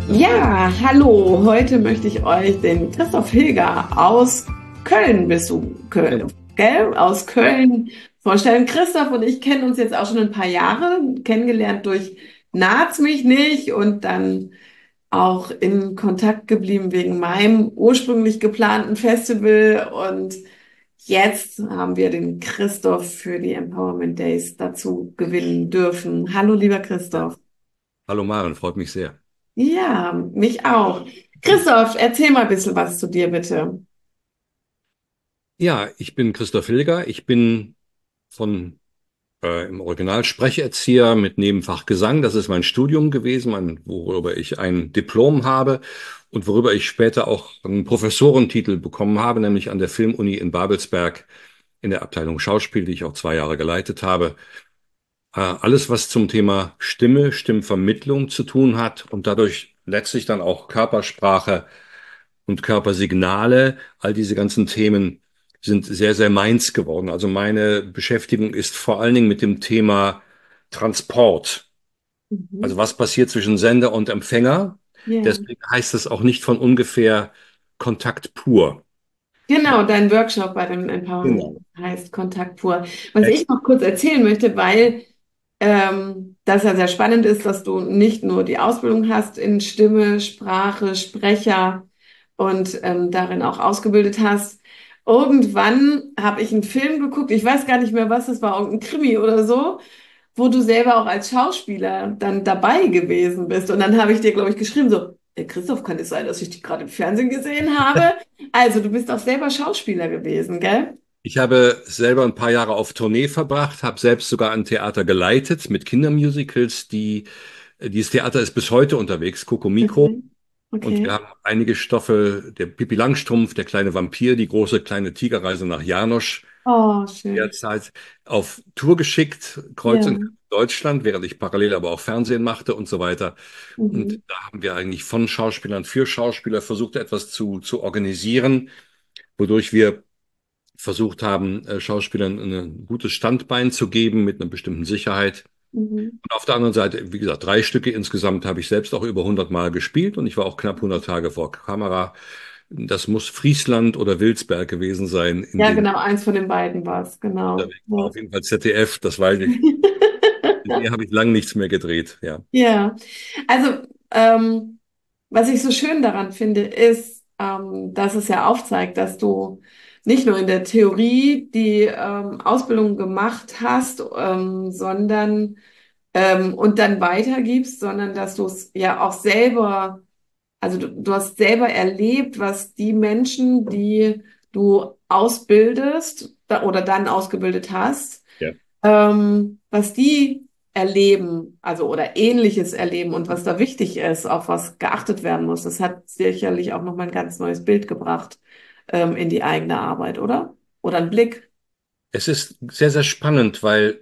Ja, hallo. Heute möchte ich euch den Christoph Hilger aus Köln Köln, Genau. gell? Aus Köln vorstellen. Christoph und ich kennen uns jetzt auch schon ein paar Jahre, kennengelernt durch Naht's mich nicht und dann auch in Kontakt geblieben wegen meinem ursprünglich geplanten Festival. Und jetzt haben wir den Christoph für die Empowerment Days dazu gewinnen dürfen. Hallo, lieber Ja. Christoph. Hallo Maren, freut mich sehr. Ja, mich auch. Christoph, erzähl mal ein bisschen was zu dir, bitte. Ja, ich bin Christoph Hilger. Ich bin von im Original Sprecherzieher mit Nebenfach Gesang. Das ist mein Studium gewesen, worüber ich ein Diplom habe und worüber ich später auch einen Professorentitel bekommen habe, nämlich an der Filmuni in Babelsberg in der Abteilung Schauspiel, die ich auch 2 Jahre geleitet habe. Alles, was zum Thema Stimme, Stimmvermittlung zu tun hat und dadurch letztlich dann auch Körpersprache und Körpersignale, all diese ganzen Themen sind sehr, sehr meins geworden. Also meine Beschäftigung ist vor allen Dingen mit dem Thema Transport. Also Mhm. was passiert zwischen Sender und Empfänger? Ja. Deswegen heißt es auch nicht von ungefähr Kontakt pur. Genau, dein Workshop bei dem Empowerment Genau. heißt Kontakt pur. Was ich noch kurz erzählen möchte, weil das ja sehr spannend ist, dass du nicht nur die Ausbildung hast in Stimme, Sprache, Sprecher und darin auch ausgebildet hast. Irgendwann habe ich einen Film geguckt, ich weiß gar nicht mehr, was es war, irgendein Krimi oder so, wo du selber auch als Schauspieler dann dabei gewesen bist. Und dann habe ich dir, glaube ich, geschrieben, so, Christoph, kann es sein, dass ich dich gerade im Fernsehen gesehen habe? Also, du bist auch selber Schauspieler gewesen, gell? Ich habe selber ein paar Jahre auf Tournee verbracht, habe selbst sogar ein Theater geleitet mit Kindermusicals. Dieses Theater ist bis heute unterwegs, Kokomiko. Okay. Und wir Okay. haben einige Stoffe, der Pippi Langstrumpf, der kleine Vampir, die große kleine Tigerreise nach Janosch, Oh, schön. derzeit auf Tour geschickt, kreuz Ja. und quer in Deutschland, während ich parallel aber auch Fernsehen machte und so weiter. Und Mhm. da haben wir eigentlich von Schauspielern für Schauspieler versucht, etwas zu organisieren, wodurch wir versucht haben, Schauspielern ein gutes Standbein zu geben mit einer bestimmten Sicherheit. Mhm. Und auf der anderen Seite, wie gesagt, 3 Stücke insgesamt habe ich selbst auch über 100 Mal gespielt und ich war auch knapp 100 Tage vor Kamera. Das muss Friesland oder Wilsberg gewesen sein, in Ja, denen genau, eins von den beiden war es, ich genau. unterwegs war. Ja. Auf jeden Fall ZDF, das weiß ich. Mit ihr habe ich lange nichts mehr gedreht, ja. Ja, also was ich so schön daran finde, ist, dass es ja aufzeigt, dass du nicht nur in der Theorie die Ausbildung gemacht hast, sondern und dann weitergibst, sondern dass du es ja auch selber, also du hast selber erlebt, was die Menschen, die du ausbildest oder dann ausgebildet hast, Ja. was die erleben, also oder Ähnliches erleben und was da wichtig ist, auf was geachtet werden muss. Das hat sicherlich auch nochmal ein ganz neues Bild gebracht, in die eigene Arbeit, oder? Oder ein Blick. Es ist sehr, sehr spannend, weil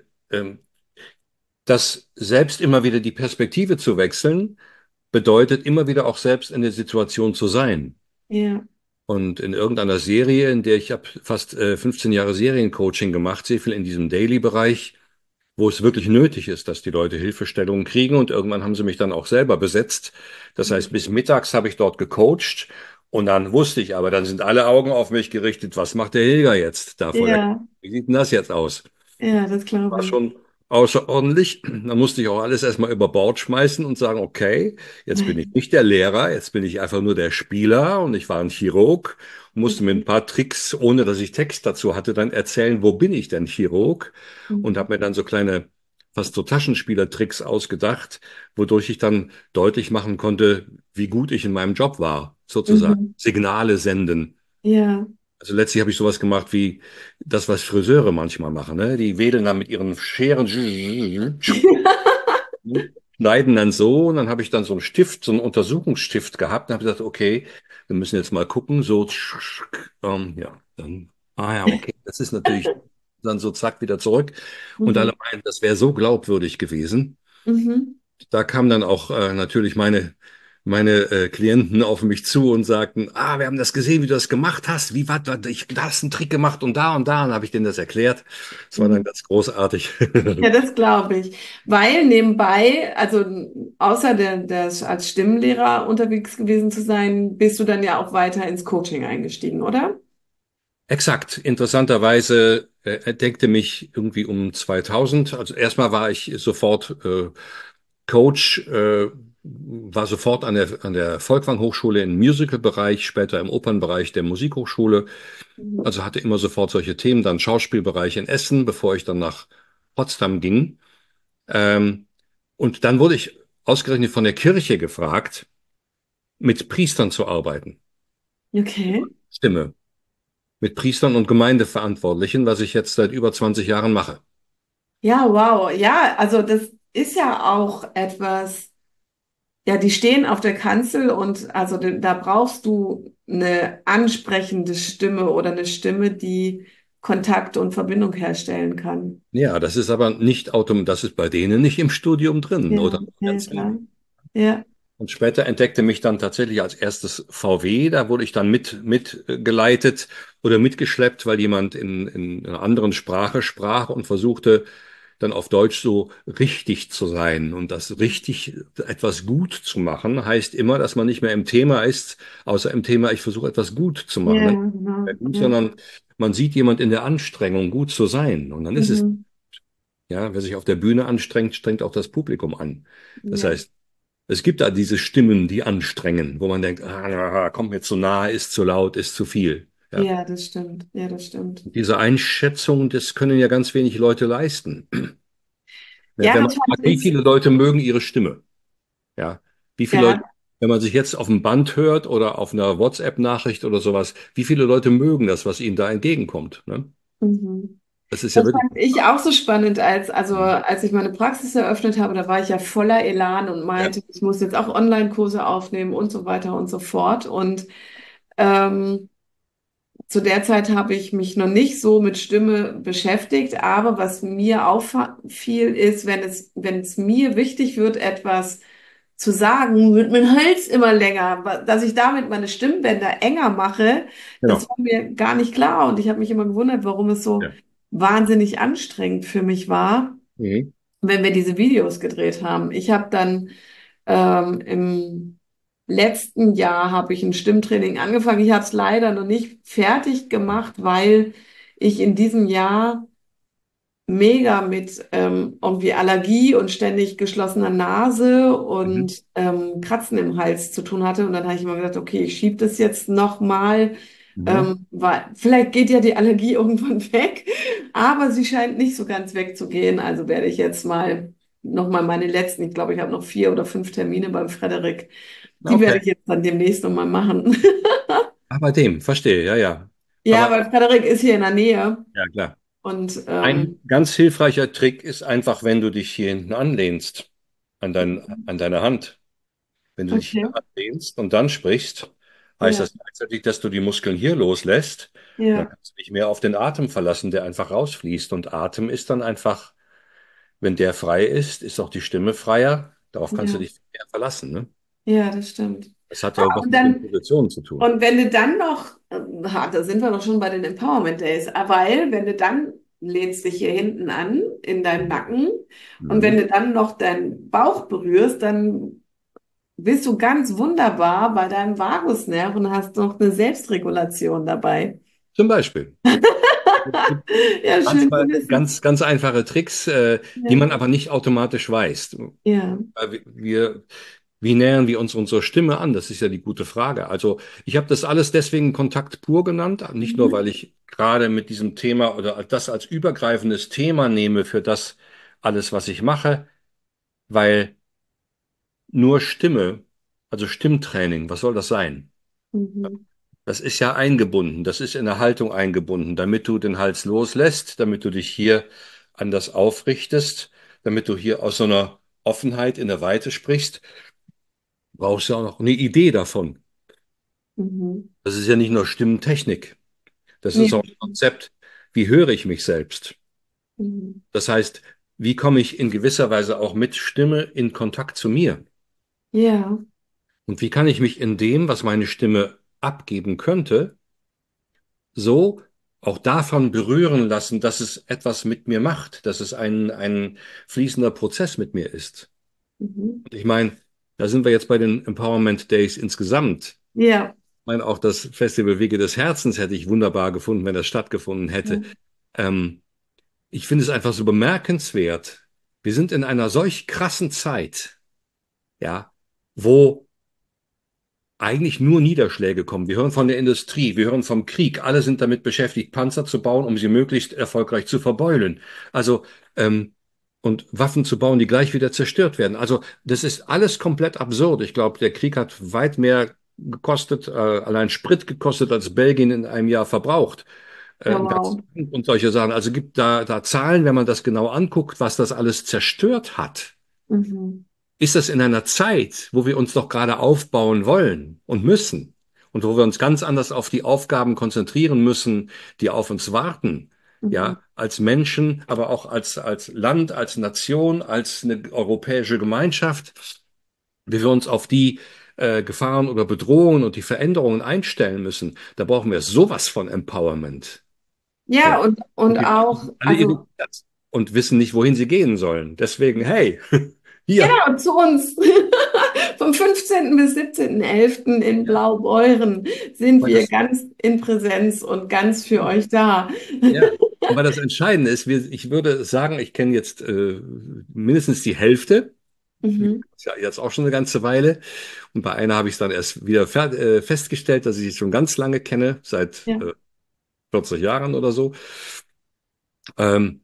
das selbst immer wieder die Perspektive zu wechseln, bedeutet immer wieder auch selbst in der Situation zu sein. Ja. Und in irgendeiner Serie, in der ich habe fast 15 Jahre Seriencoaching gemacht, sehr viel in diesem Daily-Bereich, wo es wirklich nötig ist, dass die Leute Hilfestellungen kriegen. Und irgendwann haben sie mich dann auch selber besetzt. Das heißt, bis mittags habe ich dort gecoacht. Und dann wusste ich aber, dann sind alle Augen auf mich gerichtet. Was macht der Hilger jetzt da vor der? Ja, Wie sieht denn das jetzt aus? ja, das glaube War ich. schon außerordentlich. Da musste ich auch alles erstmal über Bord schmeißen und sagen, okay, jetzt bin ich nicht der Lehrer, jetzt bin ich einfach nur der Spieler und ich war ein Chirurg und musste mir ein paar Tricks, ohne dass ich Text dazu hatte, dann erzählen, wo bin ich denn Chirurg? Und Mhm. habe mir dann so kleine, fast so Taschenspielertricks ausgedacht, wodurch ich dann deutlich machen konnte, wie gut ich in meinem Job war, sozusagen. Mhm. Signale senden. Ja. Also letztlich habe ich sowas gemacht wie das, was Friseure manchmal machen, ne? Die wedeln dann mit ihren Scheren, schneiden dann so und dann habe ich dann so einen Stift, so einen Untersuchungsstift gehabt und habe gesagt, okay, wir müssen jetzt mal gucken, so, ja, dann, ja, okay, das ist natürlich dann so zack wieder zurück und alle Mhm. meinen, das wäre so glaubwürdig gewesen. Mhm. Da kam dann auch natürlich meine Klienten auf mich zu und sagten, wir haben das gesehen, wie du das gemacht hast. Wie war das? Da hast einen Trick gemacht und da und da. Und habe ich denen das erklärt. Das war dann Mhm. ganz großartig. Ja, das glaube ich. Weil nebenbei, also außer als Stimmlehrer unterwegs gewesen zu sein, bist du dann ja auch weiter ins Coaching eingestiegen, oder? Exakt. Interessanterweise entdeckte mich irgendwie um 2000. Also erstmal war ich sofort Coach, war sofort an der Folkwang Hochschule im Musical-Bereich, später im Opernbereich der Musikhochschule. Mhm. Also hatte immer sofort solche Themen, dann Schauspielbereich in Essen, bevor ich dann nach Potsdam ging. Ähm, und dann wurde ich ausgerechnet von der Kirche gefragt, mit Priestern zu arbeiten. Okay. Stimme. Mit Priestern und Gemeindeverantwortlichen, was ich jetzt seit über 20 Jahren mache. Ja, wow. Ja, also das ist ja auch etwas, ja, die stehen auf der Kanzel und also da brauchst du eine ansprechende Stimme oder eine Stimme, die Kontakt und Verbindung herstellen kann. Ja, das ist aber nicht das ist bei denen nicht im Studium drin oder Ja, ja, ganz klar. wenig. Ja. Und später entdeckte mich dann tatsächlich als erstes VW. Da wurde ich dann mitgeleitet oder mitgeschleppt, weil jemand in einer anderen Sprache sprach und versuchte, dann auf Deutsch so richtig zu sein. Und das richtig etwas gut zu machen, heißt immer, dass man nicht mehr im Thema ist, außer im Thema, ich versuche etwas gut zu machen. Ja, Dann ist es nicht genau. mehr gut, Ja. sondern man sieht jemand in der Anstrengung, gut zu sein. Und dann ist es, Mhm. ja, wer sich auf der Bühne anstrengt, strengt auch das Publikum an. Das Ja. heißt, es gibt da diese Stimmen, die anstrengen, wo man denkt, kommt mir zu nahe, ist zu laut, ist zu viel. Ja. Ja, das stimmt. Ja, das stimmt. Diese Einschätzung, das können ja ganz wenig Leute leisten. Ja, Ja, wenn man das fand fragt, wie ich, viele Leute mögen ihre Stimme? Ja. Wie viele Leute, ja. wenn man sich jetzt auf dem Band hört oder auf einer WhatsApp-Nachricht oder sowas, wie viele Leute mögen das, was ihnen da entgegenkommt? Ne? Mhm. Das ist ja Das wirklich. fand ich auch so spannend, als ich meine Praxis eröffnet habe, da war ich ja voller Elan und Ja, meinte, ich muss jetzt auch Online-Kurse aufnehmen und so weiter und so fort. Und ähm, zu der Zeit habe ich mich noch nicht so mit Stimme beschäftigt, aber was mir auffiel, ist, wenn es mir wichtig wird, etwas zu sagen, wird mein Hals immer länger. Dass ich damit meine Stimmbänder enger mache, das genau. war mir gar nicht klar. Und ich habe mich immer gewundert, warum es so Ja. wahnsinnig anstrengend für mich war, Mhm. wenn wir diese Videos gedreht haben. Ich habe dann im letzten Jahr habe ich ein Stimmtraining angefangen. Ich habe es leider noch nicht fertig gemacht, weil ich in diesem Jahr mega mit irgendwie Allergie und ständig geschlossener Nase Mhm. und Kratzen im Hals zu tun hatte. Und dann habe ich immer gedacht, okay, ich schiebe das jetzt nochmal, Mhm. weil vielleicht geht ja die Allergie irgendwann weg, aber sie scheint nicht so ganz wegzugehen. Also werde ich jetzt mal nochmal meine letzten, ich glaube, ich habe noch 4 oder 5 Termine beim Frederik. Die werde Okay. ich jetzt dann demnächst nochmal machen. Bei dem, verstehe, ja, ja. Ja, Aber weil Frederik ist hier in der Nähe ja, klar. und Ein ganz hilfreicher Trick ist einfach, wenn du dich hier hinten anlehnst, an deine Hand. Wenn du dich okay, hier anlehnst und dann sprichst, heißt ja, das gleichzeitig, dass du die Muskeln hier loslässt. Und dann ja, kannst du dich mehr auf den Atem verlassen, der einfach rausfließt. Und Atem ist dann einfach, wenn der frei ist auch die Stimme freier. Darauf kannst du ja. dich mehr verlassen. Ne? Ja, das stimmt. Das hat Ja, aber was und mit den dann, Positionen zu tun. und wenn du dann noch, da sind wir doch schon bei den Empowerment Days, weil wenn du dann lehnst dich hier hinten an in deinem Nacken und wenn Mhm. du dann noch deinen Bauch berührst, dann bist du ganz wunderbar bei deinem Vagusnerv und hast noch eine Selbstregulation dabei. Zum Beispiel. Ja, schön zu Manchmal wissen. ganz einfache Tricks, die Ja, man aber nicht automatisch weiß. ja, Wie nähern wir uns unserer Stimme an? Das ist ja die gute Frage. Also ich habe das alles deswegen Kontakt pur genannt, nicht nur, mhm. weil ich gerade mit diesem Thema oder das als übergreifendes Thema nehme für das alles, was ich mache, weil nur Stimme, also Stimmtraining, was soll das sein? Mhm. Das ist ja eingebunden, das ist in der Haltung eingebunden, damit du den Hals loslässt, damit du dich hier anders aufrichtest, damit du hier aus so einer Offenheit in der Weite sprichst, brauchst du auch noch eine Idee davon. Mhm. Das ist ja nicht nur Stimmtechnik, das Nee. ist auch ein Konzept. Wie höre ich mich selbst? Mhm. Das heißt, wie komme ich in gewisser Weise auch mit Stimme in Kontakt zu mir? Ja. Und wie kann ich mich in dem, was meine Stimme abgeben könnte, so auch davon berühren lassen, dass es etwas mit mir macht, dass es ein fließender Prozess mit mir ist. Mhm. Und ich meine, da sind wir jetzt bei den Empowerment Days insgesamt. Ja. Ich meine, auch das Festival Wege des Herzens hätte ich wunderbar gefunden, wenn das stattgefunden hätte. Ja. Ähm, Ich finde es einfach so bemerkenswert. Wir sind in einer solch krassen Zeit, ja, wo eigentlich nur Niederschläge kommen. Wir hören von der Industrie, wir hören vom Krieg. Alle sind damit beschäftigt, Panzer zu bauen, um sie möglichst erfolgreich zu verbeulen. Also, und Waffen zu bauen, die gleich wieder zerstört werden. Also, das ist alles komplett absurd. Ich glaube, der Krieg hat weit mehr gekostet, allein Sprit gekostet, als Belgien in einem Jahr verbraucht. Ja, Ein ganzes wow. Land und solche Sachen. Also gibt da Zahlen, wenn man das genau anguckt, was das alles zerstört hat. Mhm. Ist das in einer Zeit, wo wir uns doch gerade aufbauen wollen und müssen und wo wir uns ganz anders auf die Aufgaben konzentrieren müssen, die auf uns warten, Mhm. ja, als Menschen, aber auch als Land, als Nation, als eine europäische Gemeinschaft, wie wir uns auf die Gefahren oder Bedrohungen und die Veränderungen einstellen müssen, da brauchen wir sowas von Empowerment. Ja. Ja, und Und wir auch, sind alle also irritiert und wissen nicht, wohin sie gehen sollen. Deswegen, hey, hier. genau, zu uns. Vom 15. bis 17.11. in Ja. Blaubeuren sind Weil wir das, ganz in Präsenz und ganz für euch da. ja. Und weil das Entscheidende ist, ich würde sagen, ich kenne jetzt mindestens die Hälfte. Mhm. Ja, jetzt auch schon eine ganze Weile. Und bei einer habe ich es dann erst wieder festgestellt, dass ich sie schon ganz lange kenne, seit Ja. 40 Jahren oder so. Ähm,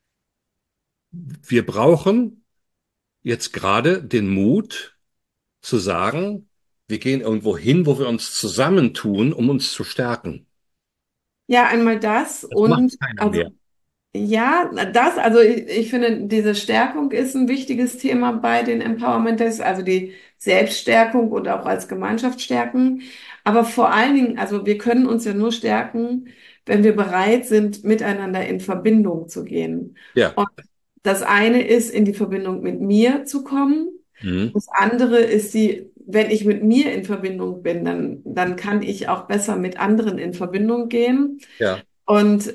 Wir brauchen jetzt gerade den Mut zu sagen, wir gehen irgendwo hin, wo wir uns zusammentun, um uns zu stärken. Ja, einmal das Das macht und keiner mehr. also ja, das, also ich finde, diese Stärkung ist ein wichtiges Thema bei den Empowerment Days, also die Selbststärkung und auch als Gemeinschaft stärken. Aber vor allen Dingen, also wir können uns ja nur stärken, wenn wir bereit sind, miteinander in Verbindung zu gehen. Ja. Und das eine ist, in die Verbindung mit mir zu kommen. Mhm. Das andere ist wenn ich mit mir in Verbindung bin, dann kann ich auch besser mit anderen in Verbindung gehen. Ja. Und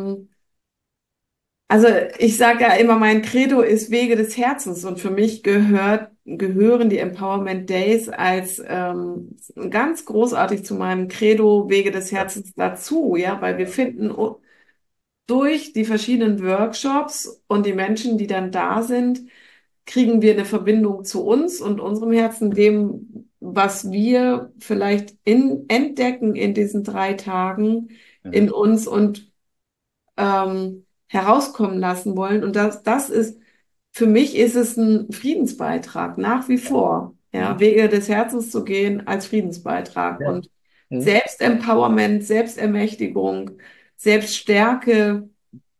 also ich sage ja immer, mein Credo ist Wege des Herzens und für mich gehören die Empowerment Days als ganz großartig zu meinem Credo Wege des Ja. Herzens dazu, ja, weil wir finden durch die verschiedenen Workshops und die Menschen, die dann da sind, kriegen wir eine Verbindung zu uns und unserem Herzen, dem, was wir vielleicht entdecken in diesen 3 Tagen Mhm. in uns und herauskommen lassen wollen. Und das ist, für mich ist es ein Friedensbeitrag, nach wie vor. Ja, Mhm. Wege des Herzens zu gehen als Friedensbeitrag. Ja. Und Mhm. Selbstempowerment, Selbstermächtigung, Selbststärke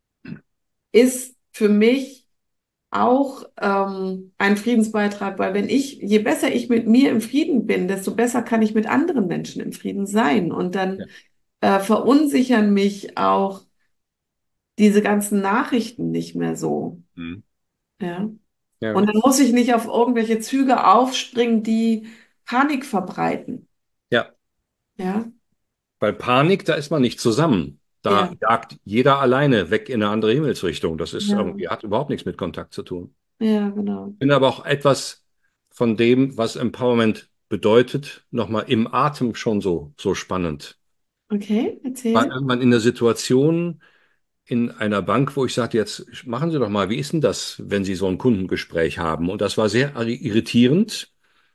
ist für mich auch ein Friedensbeitrag, weil je besser ich mit mir im Frieden bin, desto besser kann ich mit anderen Menschen im Frieden sein. Und dann Ja. verunsichern mich auch diese ganzen Nachrichten nicht mehr so. Mhm. Ja. Ja. Und dann muss ich nicht auf irgendwelche Züge aufspringen, die Panik verbreiten. Ja. Ja, Bei Panik, da ist man nicht zusammen. Da ja, jagt jeder alleine weg in eine andere Himmelsrichtung. Das ist ja, irgendwie, hat überhaupt nichts mit Kontakt zu tun. ja, genau. Ich finde aber auch etwas von dem, was Empowerment bedeutet, nochmal im Atem schon so spannend. Okay, War erzähl. irgendwann in der Situation in einer Bank, wo ich sagte, jetzt machen Sie doch mal, wie ist denn das, wenn Sie so ein Kundengespräch haben? Und das war sehr irritierend.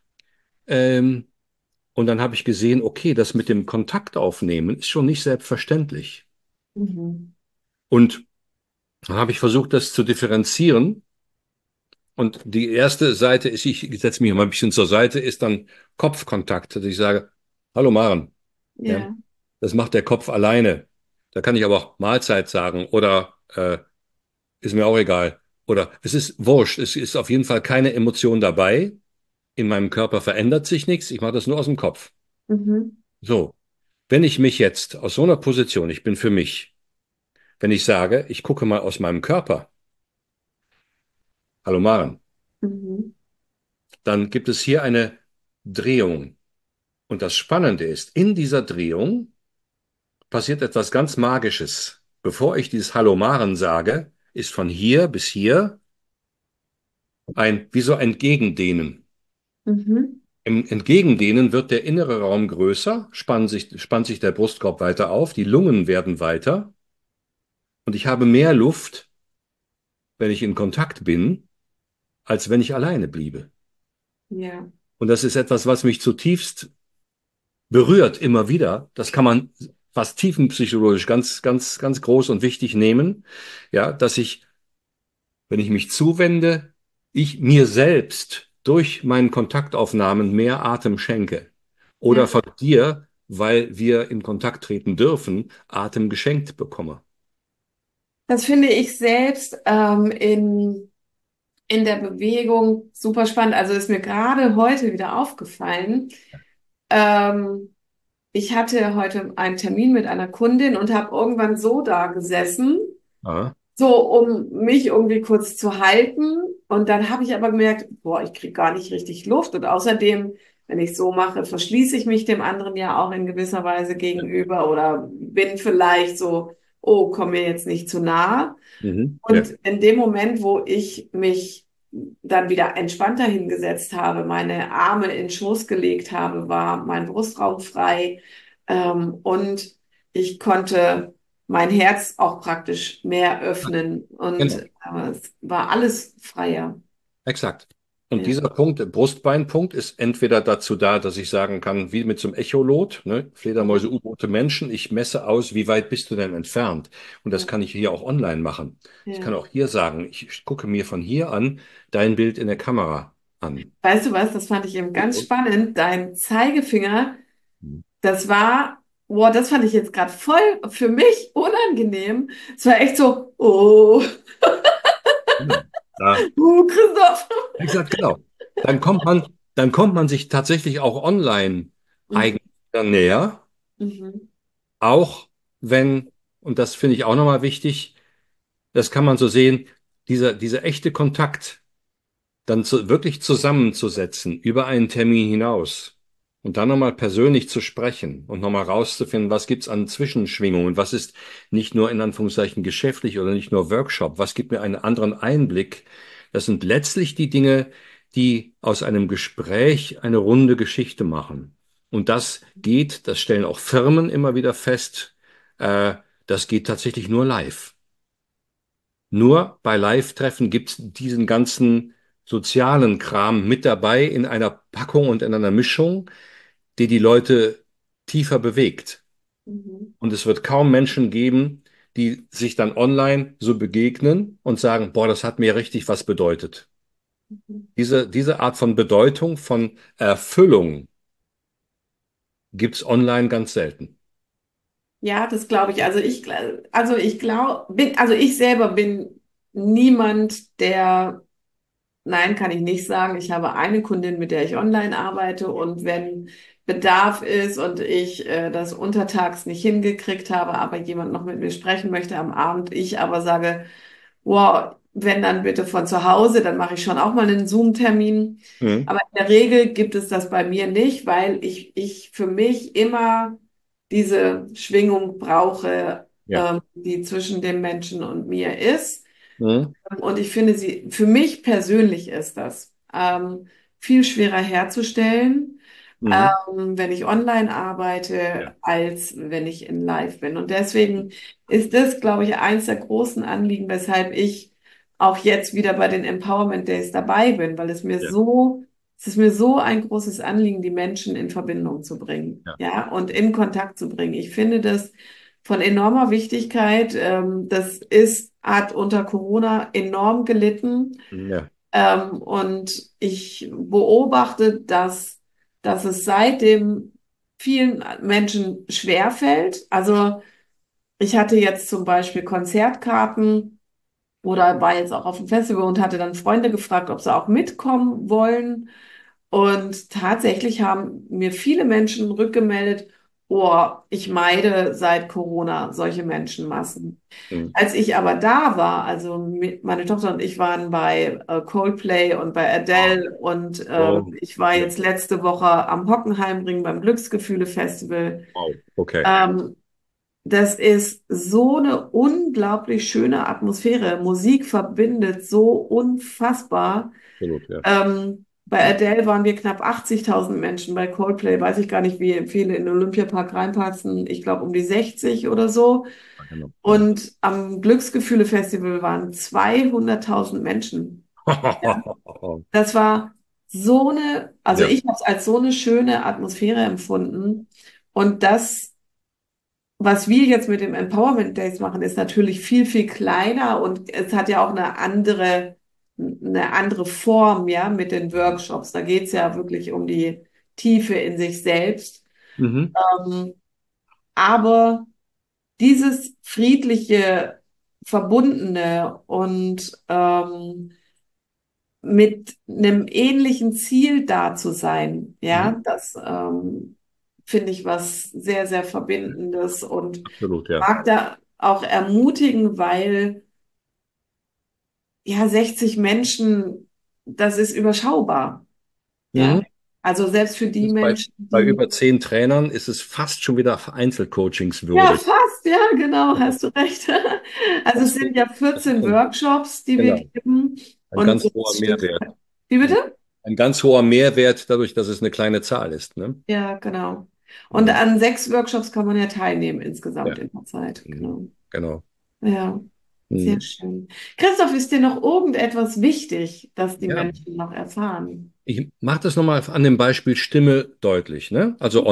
Ähm, und dann habe ich gesehen, okay, das mit dem Kontakt aufnehmen ist schon nicht selbstverständlich. Mhm. Und dann habe ich versucht, das zu differenzieren. Und die erste Seite ist, ich setze mich mal ein bisschen zur Seite, ist dann Kopfkontakt. Also ich sage, hallo Maren. Ja, Ja. das macht der Kopf alleine. Da kann ich aber auch Mahlzeit sagen oder ist mir auch egal. Oder es ist wurscht. Es ist auf jeden Fall keine Emotion dabei. In meinem Körper verändert sich nichts. Ich mache das nur aus dem Kopf. Mhm. So, wenn ich mich jetzt aus so einer Position, ich bin für mich, wenn ich sage, ich gucke mal aus meinem Körper, hallo Maren, Mhm. dann gibt es hier eine Drehung. Und das Spannende ist, in dieser Drehung passiert etwas ganz Magisches. Bevor ich dieses Hallo Maren sage, ist von hier bis hier wie so ein Gegendehnen. Mhm. Im Entgegendehnen wird der innere Raum größer, spannt sich der Brustkorb weiter auf, die Lungen werden weiter und ich habe mehr Luft, wenn ich in Kontakt bin, als wenn ich alleine bliebe. Ja. Und das ist etwas, was mich zutiefst berührt, immer wieder. Das kann man fast tiefenpsychologisch ganz groß und wichtig nehmen. Ja, dass ich, wenn ich mich zuwende, ich mir selbst durch meinen Kontaktaufnahmen mehr Atem schenke. Oder Ja. von dir, weil wir in Kontakt treten dürfen, Atem geschenkt bekomme. Das finde ich selbst in der Bewegung super spannend. Also ist mir gerade heute wieder aufgefallen. Ähm, Ich hatte heute einen Termin mit einer Kundin und habe irgendwann so da gesessen, Ja. so um mich irgendwie kurz zu halten. Und dann habe ich aber gemerkt, boah, ich kriege gar nicht richtig Luft. Und außerdem, wenn ich so mache, verschließe ich mich dem anderen ja auch in gewisser Weise gegenüber oder bin vielleicht so, oh, komm mir jetzt nicht zu nah. Mhm. Ja. Und in dem Moment, wo ich mich dann wieder entspannter hingesetzt habe, meine Arme in den Schoß gelegt habe, war mein Brustraum frei, und ich konnte mein Herz auch praktisch mehr öffnen und Genau. es war alles freier. Exakt. Und Ja. dieser Punkt, der Brustbeinpunkt, ist entweder dazu da, dass ich sagen kann, wie mit so einem Echolot, ne? Fledermäuse, U-Boote, Menschen, ich messe aus, wie weit bist du denn entfernt? Und das Ja. kann ich hier auch online machen. Ich kann Ja. auch hier sagen, ich gucke mir von hier an dein Bild in der Kamera an. Weißt du was, das fand ich eben ganz Und, spannend. Dein Zeigefinger, das war, boah, das fand ich jetzt gerade voll für mich unangenehm. Es war echt so, oh, genau. Da, Christoph. exakt, genau. Dann kommt man sich tatsächlich auch online Mhm. eigentlich näher, Mhm. auch wenn, und das finde ich auch nochmal wichtig, das kann man so sehen, dieser echte Kontakt dann wirklich zusammenzusetzen über einen Termin hinaus und dann nochmal persönlich zu sprechen und nochmal rauszufinden, was gibt's an Zwischenschwingungen, was ist nicht nur in Anführungszeichen geschäftlich oder nicht nur Workshop, was gibt mir einen anderen Einblick. Das sind letztlich die Dinge, die aus einem Gespräch eine runde Geschichte machen. Und das geht, das stellen auch Firmen immer wieder fest, äh, das geht tatsächlich nur live. Nur bei Live-Treffen gibt's diesen ganzen sozialen Kram mit dabei in einer Packung und in einer Mischung, die die Leute tiefer bewegt. Mhm. Und es wird kaum Menschen geben, die sich dann online so begegnen und sagen, boah, das hat mir richtig was bedeutet. Mhm. Diese Art von Bedeutung, von Erfüllung gibt's online ganz selten. Ja, das glaube ich. Also ich glaube, also ich selber bin niemand, der, nein, kann ich nicht sagen. Ich habe eine Kundin, mit der ich online arbeite und wenn Bedarf ist und ich das untertags nicht hingekriegt habe, aber jemand noch mit mir sprechen möchte am Abend, ich aber sage, wow, wenn dann bitte von zu Hause, dann mache ich schon auch mal einen Zoom-Termin. Mhm. Aber in der Regel gibt es das bei mir nicht, weil ich für mich immer diese Schwingung brauche, Ja. die zwischen dem Menschen und mir ist. Mhm. Und ich finde sie, für mich persönlich ist das viel schwerer herzustellen, Mhm. wenn ich online Ja. arbeite, als wenn ich in Live bin. Und deswegen ist das, glaube ich, eins der großen Anliegen, weshalb ich auch jetzt wieder bei den Empowerment Days dabei bin, weil Ja. es ist mir so ein großes Anliegen, die Menschen in Verbindung zu bringen, Ja. ja, und in Kontakt zu bringen. Ich finde das von enormer Wichtigkeit. Hat unter Corona enorm gelitten. Ja. Und ich beobachte, dass es seitdem vielen Menschen schwerfällt. Also ich hatte jetzt zum Beispiel Konzertkarten oder war jetzt auch auf dem Festival und hatte dann Freunde gefragt, ob sie auch mitkommen wollen. Und tatsächlich haben mir viele Menschen rückgemeldet, Oh, ich meide seit Corona solche Menschenmassen. Hm. Als ich aber da war, also meine Tochter und ich waren bei Coldplay und bei Ah, Adele und oh, ich war ja. jetzt letzte Woche am Hockenheimring beim Glücksgefühle-Festival. Wow, okay. Ähm, Das ist so eine unglaublich schöne Atmosphäre. Musik verbindet so unfassbar. Absolut, ja. Bei Adele waren wir knapp 80.000 Menschen. Bei Coldplay weiß ich gar nicht, wie viele in den Olympiapark reinpassen. Ich glaube um die 60 oder so. Ja, genau. Ja. Und am Glücksgefühle-Festival waren 200.000 Menschen. Das war so eine, also Ja. ich habe es als so eine schöne Atmosphäre empfunden. Und das, was wir jetzt mit dem Empowerment Days machen, ist natürlich viel, viel kleiner und es hat ja auch eine andere Form, ja, mit den Workshops. Da geht es ja wirklich um die Tiefe in sich selbst. Mhm. Ähm, aber dieses friedliche, verbundene und mit einem ähnlichen Ziel da zu sein, Mhm. ja, das finde ich was sehr, sehr Verbindendes und Absolut, ja. mag da auch ermutigen, weil ja 60 Menschen, das ist überschaubar, ja. Mhm. Also selbst für die Ist Menschen, bei die über 10 Trainern ist es fast schon wieder Einzelcoachings ja, würdig. fast, ja, genau, hast du recht. Also es Das, sind ja das ist 14 Workshops, die wir genau geben ein und ganz so ein hoher Stück. Mehrwert. Wie Ein, bitte? ein ganz hoher Mehrwert dadurch, dass es eine kleine Zahl ist. Ne? Ja, genau. Und Mhm. an 6 Workshops kann man ja teilnehmen insgesamt Ja, in der Zeit. mhm. Genau. Genau. Ja, sehr Mhm. schön. Christoph, ist dir noch irgendetwas wichtig, das die Ja, Menschen noch erfahren? ich mache das nochmal an dem Beispiel Stimme deutlich. Ne? Also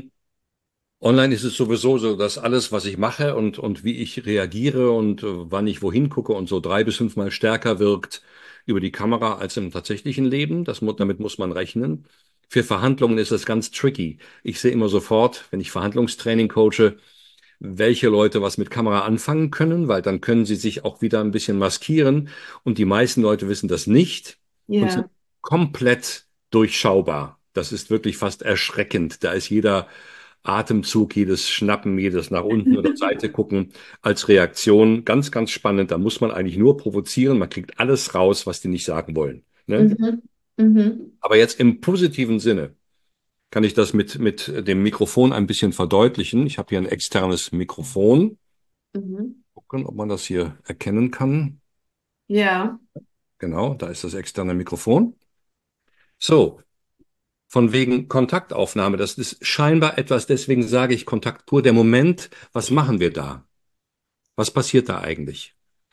online ist es sowieso so, dass alles, was ich mache und wie ich reagiere und wann ich wohin gucke und so 3 bis 5 Mal stärker wirkt über die Kamera als im tatsächlichen Leben. Damit muss man rechnen. Für Verhandlungen ist das ganz tricky. Ich sehe immer sofort, wenn ich Verhandlungstraining coache, welche Leute was mit Kamera anfangen können, weil dann können sie sich auch wieder ein bisschen maskieren. Und die meisten Leute wissen das nicht und sind Ja. komplett durchschaubar. Das ist wirklich fast erschreckend. Da ist jeder Atemzug, jedes Schnappen, jedes nach unten oder Seite gucken als Reaktion ganz, ganz spannend. Da muss man eigentlich nur provozieren. Man kriegt alles raus, was die nicht sagen wollen. Ne? Mhm. Mhm. Aber jetzt im positiven Sinne kann ich das mit dem Mikrofon ein bisschen verdeutlichen. Ich habe hier ein externes Mikrofon. Mhm. Gucken, ob man das hier erkennen kann. Ja. Genau, da ist das externe Mikrofon. So, von wegen Kontaktaufnahme, das ist scheinbar etwas, deswegen sage ich Kontakt pur. Der Moment, was machen wir da? Was passiert da eigentlich?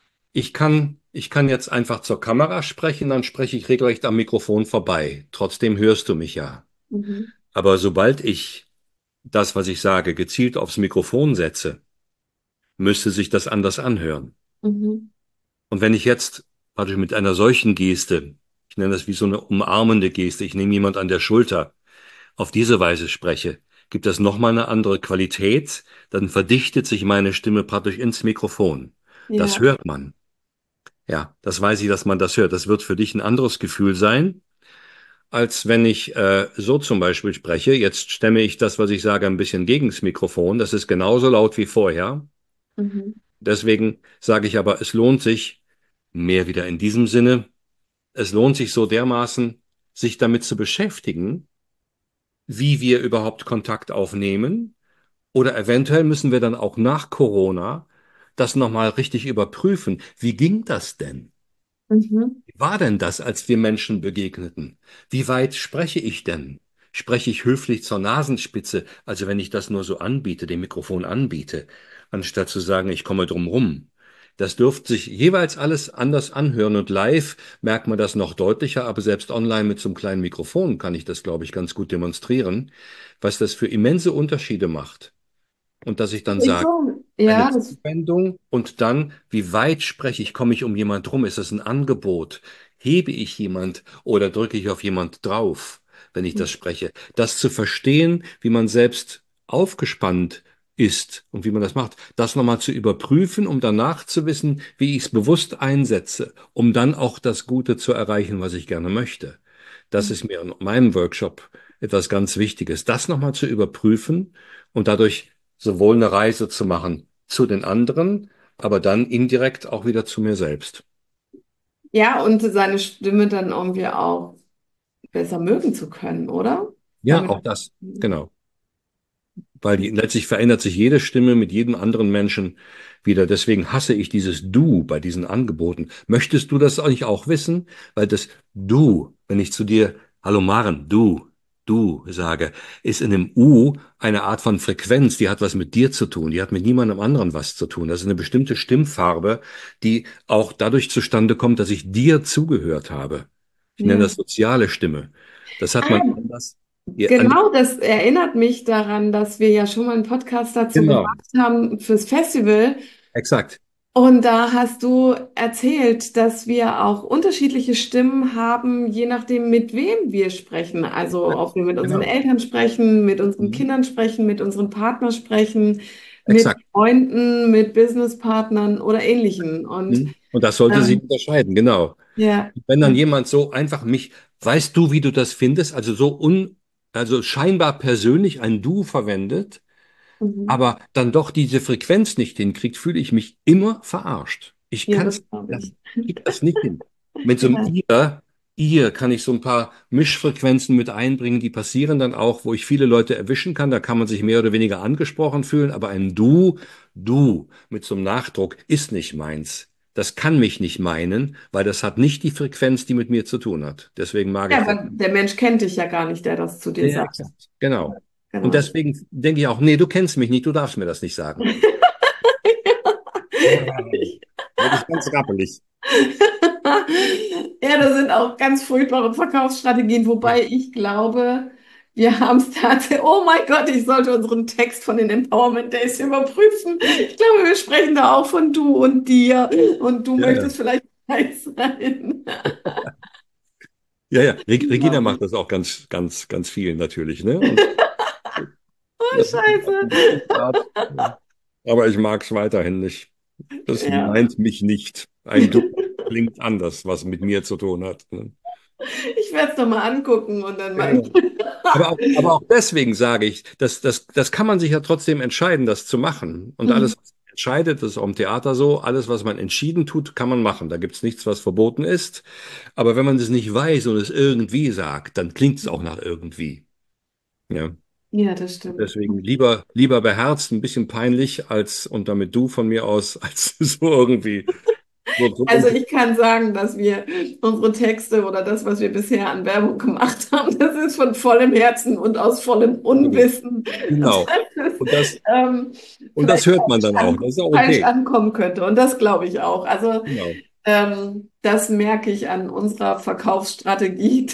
Ich kann jetzt einfach zur Kamera sprechen, dann spreche ich regelrecht am Mikrofon vorbei. Trotzdem hörst du mich ja. Mhm. Aber sobald ich das, was ich sage, gezielt aufs Mikrofon setze, müsste sich das anders anhören. Mhm. Und wenn ich jetzt praktisch mit einer solchen Geste, ich nenne das wie so eine umarmende Geste, ich nehme jemand an der Schulter, auf diese Weise spreche, gibt das nochmal eine andere Qualität, dann verdichtet sich meine Stimme praktisch ins Mikrofon. Das Ja. hört man. Ja, das weiß ich, dass man das hört. Das wird für dich ein anderes Gefühl sein, als wenn ich so zum Beispiel spreche. Jetzt stemme ich das, was ich sage, ein bisschen gegens Mikrofon. Das ist genauso laut wie vorher. Mhm. Deswegen sage ich aber, es lohnt sich, mehr wieder in diesem Sinne, es lohnt sich so dermaßen, sich damit zu beschäftigen, wie wir überhaupt Kontakt aufnehmen. Oder eventuell müssen wir dann auch nach Corona das nochmal richtig überprüfen. Wie ging das denn? Mhm. Wie war denn das, als wir Menschen begegneten? Wie weit spreche ich denn? Spreche ich höflich zur Nasenspitze, also wenn ich das nur so anbiete, dem Mikrofon anbiete, anstatt zu sagen, ich komme drum rum? Das dürfte sich jeweils alles anders anhören und live merkt man das noch deutlicher, aber selbst online mit so einem kleinen Mikrofon kann ich das, glaube ich, ganz gut demonstrieren, was das für immense Unterschiede macht. Und dass ich dann Ich sage, schon. eine Ja, das. Zuwendung und dann, wie weit spreche ich, komme ich um jemand rum? Ist das ein Angebot? Hebe ich jemand oder drücke ich auf jemand drauf, wenn ich das spreche? Das zu verstehen, wie man selbst aufgespannt ist und wie man das macht, das nochmal zu überprüfen, um danach zu wissen, wie ich es bewusst einsetze, um dann auch das Gute zu erreichen, was ich gerne möchte. Das ist mir in meinem Workshop etwas ganz Wichtiges, das nochmal zu überprüfen und dadurch sowohl eine Reise zu machen zu den anderen, aber dann indirekt auch wieder zu mir selbst. Ja, und seine Stimme dann irgendwie auch besser mögen zu können, oder? Ja, Damit. auch das, genau. Weil letztlich verändert sich jede Stimme mit jedem anderen Menschen wieder. Deswegen hasse ich dieses Du bei diesen Angeboten. Möchtest du das eigentlich auch wissen? Weil das Du, wenn ich zu dir, hallo Maren, du sage, ist in dem U eine Art von Frequenz, die hat was mit dir zu tun, die hat mit niemandem anderen was zu tun. Das ist eine bestimmte Stimmfarbe, die auch dadurch zustande kommt, dass ich dir zugehört habe. Ich nenne Ja. das soziale Stimme. Das hat man Ah, anders. genau, das erinnert mich daran, dass wir ja schon mal einen Podcast dazu Genau, gemacht haben fürs Festival. exakt. Und da hast du erzählt, dass wir auch unterschiedliche Stimmen haben, je nachdem, mit wem wir sprechen. Also, ob wir mit unseren Genau. Eltern sprechen, mit unseren Mhm. Kindern sprechen, mit unseren Partnern sprechen, mit Exakt. Freunden, mit Businesspartnern oder Ähnlichen. Und Mhm. Und das sollte sich ähm, unterscheiden, genau. ja, Wenn dann jemand so einfach mich, weißt du, wie du das findest, also also scheinbar persönlich ein Du verwendet, mhm. aber dann doch diese Frequenz nicht hinkriegt, fühle ich mich immer verarscht. Ich Ja, kann's, das glaube das, ich. krieg das nicht hin. Mit so einem Ja. Ihr kann ich so ein paar Mischfrequenzen mit einbringen, die passieren dann auch, wo ich viele Leute erwischen kann. Da kann man sich mehr oder weniger angesprochen fühlen, aber ein Du mit so einem Nachdruck ist nicht meins. Das kann mich nicht meinen, weil das hat nicht die Frequenz, die mit mir zu tun hat. Deswegen mag Ja, ich das. aber der Mensch kennt dich ja gar nicht, der das zu dir Ja, sagt. exakt. Genau. Und Genau. deswegen denke ich auch, nee, du kennst mich nicht, du darfst mir das nicht sagen. Werde ich ganz rappelig. Ja, das sind auch ganz furchtbare Verkaufsstrategien, wobei ich glaube, wir haben es tatsächlich. Oh mein Gott, ich sollte unseren Text von den Empowerment Days überprüfen. Ich glaube, wir sprechen da auch von du und dir und du Ja, ja. möchtest vielleicht eins sein. Ja, ja. Regina macht Unglaublich. das auch ganz, ganz, ganz viel natürlich, ne? Und Oh, das ist auf eine Scheiße. bestimmte Art. Aber ich mag es weiterhin nicht. Das Ja. meint mich nicht. Ein Du klingt anders, was mit mir zu tun hat. Ne? Ich werde es doch mal angucken und dann Ja, mal. ja. Aber auch deswegen sage ich, das kann man sich ja trotzdem entscheiden, das zu machen. Und Mhm. alles, was man entscheidet, das ist auch im Theater so, alles, was man entschieden tut, kann man machen. Da gibt es nichts, was verboten ist. Aber wenn man es nicht weiß und es irgendwie sagt, dann klingt es auch nach irgendwie. Ja. Ja, das stimmt. Deswegen lieber beherzt, ein bisschen peinlich, als, und damit du von mir aus, als so irgendwie so Also drum. ich kann sagen, dass wir unsere Texte oder das, was wir bisher an Werbung gemacht haben, das ist von vollem Herzen und aus vollem Unwissen, dass Genau. es Und das, ähm, und das vielleicht hört man dann auch. Das ist auch falsch okay. ankommen könnte. Und das glaube ich auch. Also Genau. das merke ich an unserer Verkaufsstrategie,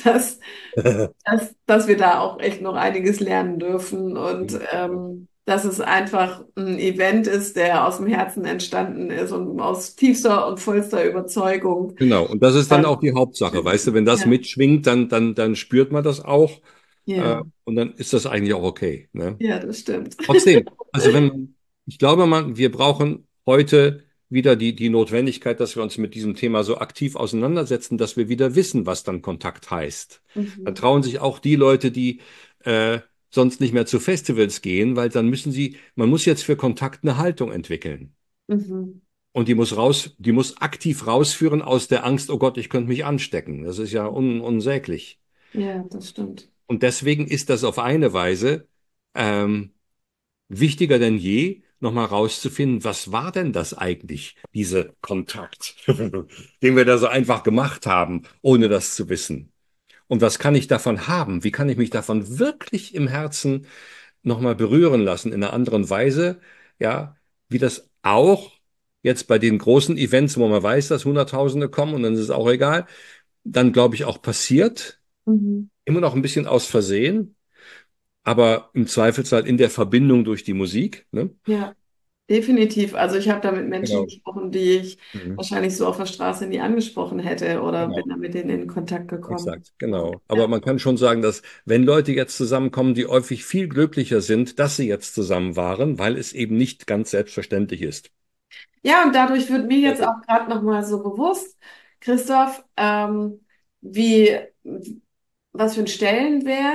dass wir da auch echt noch einiges lernen dürfen und dass es einfach ein Event ist, der aus dem Herzen entstanden ist und aus tiefster und vollster Überzeugung. Genau. Und das ist dann auch Ähm, die Hauptsache. Weißt du, wenn das ja, mitschwingt, dann spürt man das auch. ja, Und dann ist das eigentlich auch okay. Ne? ja, das stimmt. Trotzdem, also ich glaube, wir brauchen heute wieder die Notwendigkeit, dass wir uns mit diesem Thema so aktiv auseinandersetzen, dass wir wieder wissen, was dann Kontakt heißt. Dann Mhm. trauen sich auch die Leute, die sonst nicht mehr zu Festivals gehen, weil dann man muss jetzt für Kontakt eine Haltung entwickeln. Mhm. Und die muss aktiv rausführen aus der Angst, oh Gott, ich könnte mich anstecken. Das ist ja unsäglich. Ja, das stimmt. Und deswegen ist das auf eine Weise ähm, wichtiger denn je, nochmal rauszufinden, was war denn das eigentlich, diese Kontakt, den wir da so einfach gemacht haben, ohne das zu wissen. Und was kann ich davon haben? Wie kann ich mich davon wirklich im Herzen nochmal berühren lassen in einer anderen Weise? Ja, wie das auch jetzt bei den großen Events, wo man weiß, dass Hunderttausende kommen und dann ist es auch egal, dann glaube ich auch passiert, Mhm. immer noch ein bisschen aus Versehen, aber im Zweifelsfall in der Verbindung durch die Musik, ne? Ja, definitiv. Also ich habe da mit Menschen Genau. gesprochen, die ich Mhm. wahrscheinlich so auf der Straße nie angesprochen hätte oder Genau, bin da mit denen in Kontakt gekommen. exakt, genau. Aber Ja. man kann schon sagen, dass wenn Leute jetzt zusammenkommen, die häufig viel glücklicher sind, dass sie jetzt zusammen waren, weil es eben nicht ganz selbstverständlich ist. Ja, und dadurch wird mir Sehr jetzt gut. auch gerade noch mal so bewusst, Christoph, wie, was für einen Stellenwert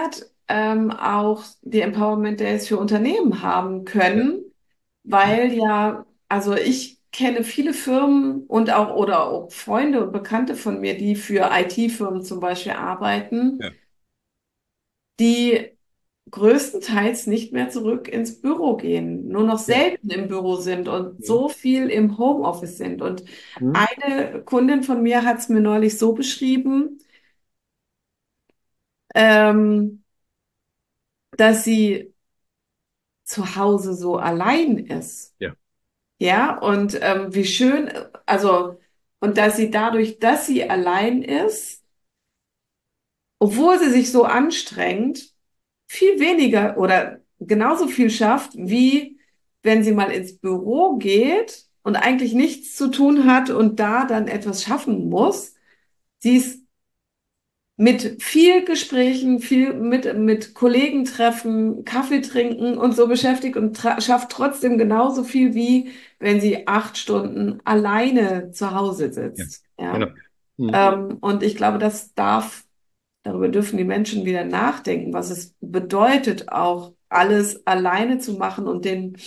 auch die Empowerment Days für Unternehmen haben Ja, können, weil ja, also ich kenne viele Firmen und auch oder auch Freunde und Bekannte von mir, die für IT-Firmen zum Beispiel arbeiten, ja, die größtenteils nicht mehr zurück ins Büro gehen, nur noch ja. selten im Büro sind und Mhm. so viel im Homeoffice sind. Und Mhm. eine Kundin von mir hat es mir neulich so beschrieben, ähm, dass sie zu Hause so allein ist. Ja, Ja, und wie schön, also, und dass sie dadurch, dass sie allein ist, obwohl sie sich so anstrengt, viel weniger oder genauso viel schafft, wie wenn sie mal ins Büro geht und eigentlich nichts zu tun hat und da dann etwas schaffen muss. Sie ist mit viel Gesprächen, viel mit Kollegen treffen, Kaffee trinken und so beschäftigt und schafft trotzdem genauso viel, wie wenn sie 8 Stunden alleine zu Hause ja, sitzt. genau. Ja. Mhm. Und ich glaube, darüber dürfen die Menschen wieder nachdenken, was es bedeutet, auch alles alleine zu machen und den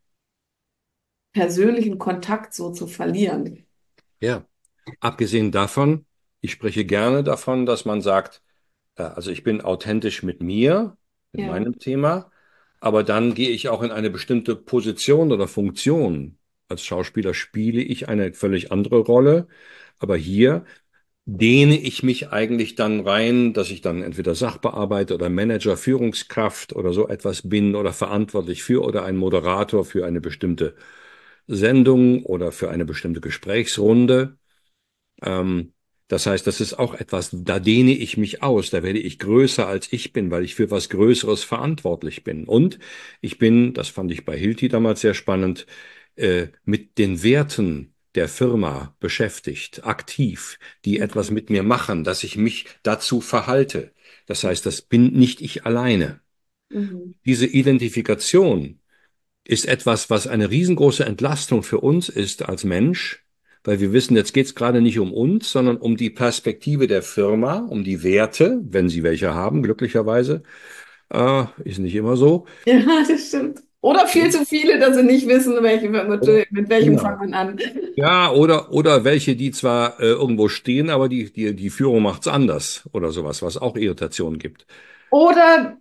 persönlichen Kontakt so zu verlieren. Ja. Abgesehen davon, ich spreche gerne davon, dass man sagt, also ich bin authentisch mit mir, mit Ja. meinem Thema, aber dann gehe ich auch in eine bestimmte Position oder Funktion. Als Schauspieler spiele ich eine völlig andere Rolle, aber hier dehne ich mich eigentlich dann rein, dass ich dann entweder Sachbearbeiter oder Manager, Führungskraft oder so etwas bin oder verantwortlich für oder ein Moderator für eine bestimmte Sendung oder für eine bestimmte Gesprächsrunde. Ähm, Das heißt, das ist auch etwas, da dehne ich mich aus, da werde ich größer als ich bin, weil ich für was Größeres verantwortlich bin. Und ich bin, das fand ich bei Hilti damals sehr spannend, mit den Werten der Firma beschäftigt, aktiv, die etwas Mhm. mit mir machen, dass ich mich dazu verhalte. Das heißt, das bin nicht ich alleine. Mhm. Diese Identifikation ist etwas, was eine riesengroße Entlastung für uns ist als Mensch, weil wir wissen, jetzt geht es gerade nicht um uns, sondern um die Perspektive der Firma, um die Werte, wenn sie welche haben, glücklicherweise. Ist nicht immer so. Ja, das stimmt. Oder viel zu viele, dass sie nicht wissen, mit welchem fangen Genau. wir an. Ja, oder welche, die zwar irgendwo stehen, aber die Führung macht's anders oder sowas, was auch Irritationen gibt. Oder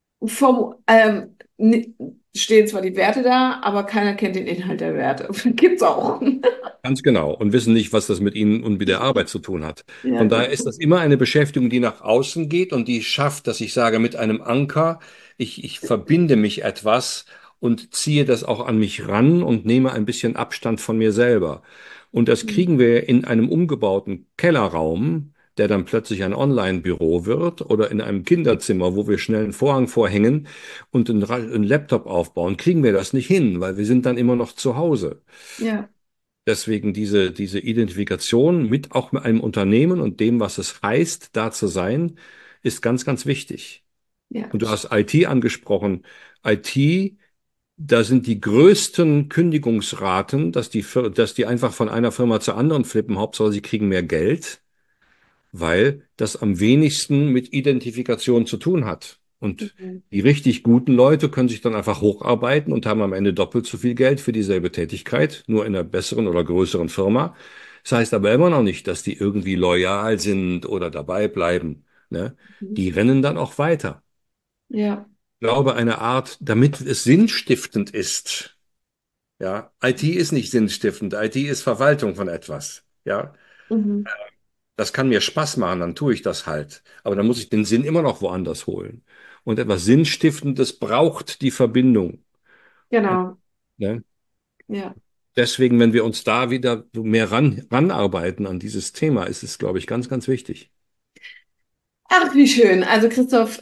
stehen zwar die Werte da, aber keiner kennt den Inhalt der Werte. Gibt's auch. Ganz genau. Und wissen nicht, was das mit ihnen und mit der Arbeit zu tun hat. Ja, Von daher genau. ist das immer eine Beschäftigung, die nach außen geht und die schafft, dass ich sage, mit einem Anker, ich verbinde mich etwas und ziehe das auch an mich ran und nehme ein bisschen Abstand von mir selber. Und das kriegen wir in einem umgebauten Kellerraum, der dann plötzlich ein Online-Büro wird oder in einem Kinderzimmer, wo wir schnell einen Vorhang vorhängen und einen Laptop aufbauen, kriegen wir das nicht hin, weil wir sind dann immer noch zu Hause. Ja, Deswegen diese Identifikation mit auch mit einem Unternehmen und dem, was es heißt, da zu sein, ist ganz, ganz wichtig. ja. Und du hast IT angesprochen. IT, da sind die größten Kündigungsraten, dass die einfach von einer Firma zur anderen flippen. Hauptsache, sie kriegen mehr Geld, weil das am wenigsten mit Identifikation zu tun hat. Und Mhm. die richtig guten Leute können sich dann einfach hocharbeiten und haben am Ende doppelt so viel Geld für dieselbe Tätigkeit, nur in einer besseren oder größeren Firma. Das heißt aber immer noch nicht, dass die irgendwie loyal sind oder dabei bleiben. Ne? Mhm. Die rennen dann auch weiter. Ja. Ich glaube, eine Art, damit es sinnstiftend ist. Ja, IT ist nicht sinnstiftend. IT ist Verwaltung von etwas. Ja, Mhm. das kann mir Spaß machen, dann tue ich das halt. Aber dann muss ich den Sinn immer noch woanders holen. Und etwas Sinnstiftendes braucht die Verbindung. Und, Genau. ne? Ja. Deswegen, wenn wir uns da wieder so mehr ranarbeiten an dieses Thema, ist es, glaube ich, ganz, ganz wichtig. Ach, wie schön. Also Christoph,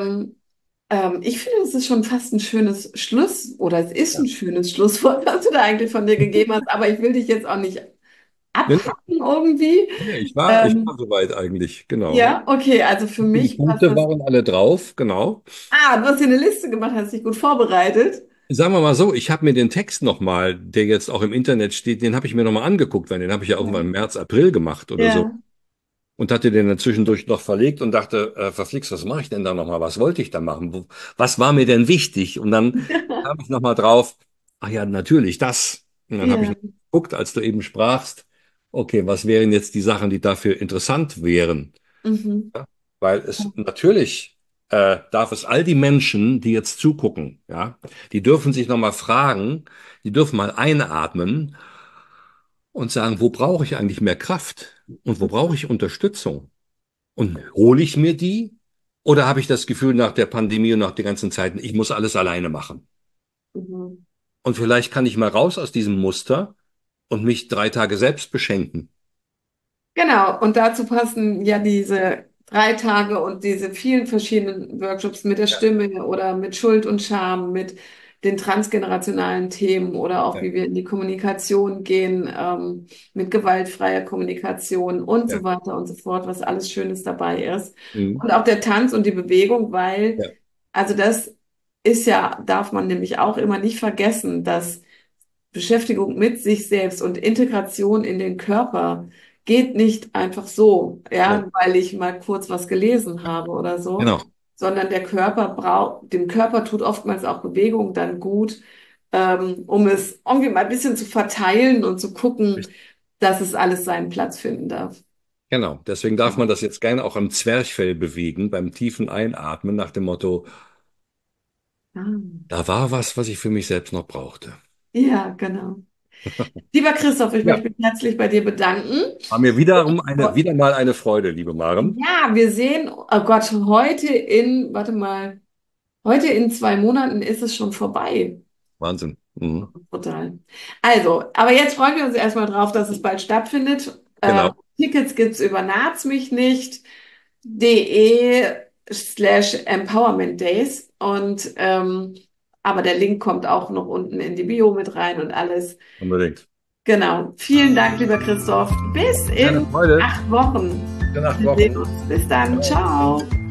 ich finde, es ist schon fast ein schönes Schluss oder es ist Ja. ein schönes Schlusswort, was du da eigentlich von dir gegeben hast. Aber ich will dich jetzt auch nicht Nee, nee, abhaken irgendwie. nee, ich war Ähm, soweit eigentlich, genau. ja, okay. Also für Die mich passt Punkte das. waren alle drauf, genau. Ah, du hast dir eine Liste gemacht, hast dich gut vorbereitet. Sagen wir mal so, ich habe mir den Text nochmal, der jetzt auch im Internet steht, den habe ich mir nochmal angeguckt, weil den habe ich ja irgendwann Ja. im März, April gemacht oder so. Ja. und hatte den dann zwischendurch noch verlegt und dachte, verflixt, was mache ich denn da nochmal? Was wollte ich da machen? Was war mir denn wichtig? Und dann kam ich nochmal drauf, ach ja, natürlich das. Und dann habe ich Ja. geguckt, als du eben sprachst, okay, was wären jetzt die Sachen, die dafür interessant wären? Mhm. Ja, weil es natürlich darf es all die Menschen, die jetzt zugucken, ja, die dürfen sich nochmal fragen, die dürfen mal einatmen und sagen, wo brauche ich eigentlich mehr Kraft und wo brauche ich Unterstützung? Und hole ich mir die? Oder habe ich das Gefühl nach der Pandemie und nach den ganzen Zeiten, ich muss alles alleine machen? Mhm. Und vielleicht kann ich mal raus aus diesem Muster und mich 3 Tage selbst beschenken. Genau, und dazu passen ja diese 3 Tage und diese vielen verschiedenen Workshops mit der Ja, Stimme oder mit Schuld und Scham, mit den transgenerationalen Themen oder auch ja, wie wir in die Kommunikation gehen, mit gewaltfreier Kommunikation und ja, so weiter und so fort, was alles Schönes dabei ist. mhm. Und auch der Tanz und die Bewegung, weil, Ja, also das ist ja, darf man nämlich auch immer nicht vergessen, dass Beschäftigung mit sich selbst und Integration in den Körper geht nicht einfach so, nee, ja, weil ich mal kurz was gelesen habe oder so, genau. sondern der Körper braucht, dem Körper tut oftmals auch Bewegung dann gut, um es irgendwie mal ein bisschen zu verteilen und zu gucken, dass es alles seinen Platz finden darf. Genau. Deswegen darf man das jetzt gerne auch am Zwerchfell bewegen, beim tiefen Einatmen, nach dem Motto, Ah. da war was, was ich für mich selbst noch brauchte. Ja, genau. Lieber Christoph, ich Ja, möchte mich herzlich bei dir bedanken. war mir wieder mal eine Freude, liebe Maren. Ja, wir sehen, oh Gott, warte mal, heute in 2 Monaten ist es schon vorbei. Wahnsinn. Mhm. Total. Also, aber jetzt freuen wir uns erstmal drauf, dass es bald stattfindet. Genau. Tickets gibt's über nahtsmichnicht.de/Empowerment Days und aber der Link kommt auch noch unten in die Bio mit rein und alles. Unbedingt. Genau. Vielen Dank, lieber Christoph. Bis Eine in Freude. 8 Wochen. Gute Nacht, Wir sehen Wochen. uns. Bis dann. Ciao. Ciao.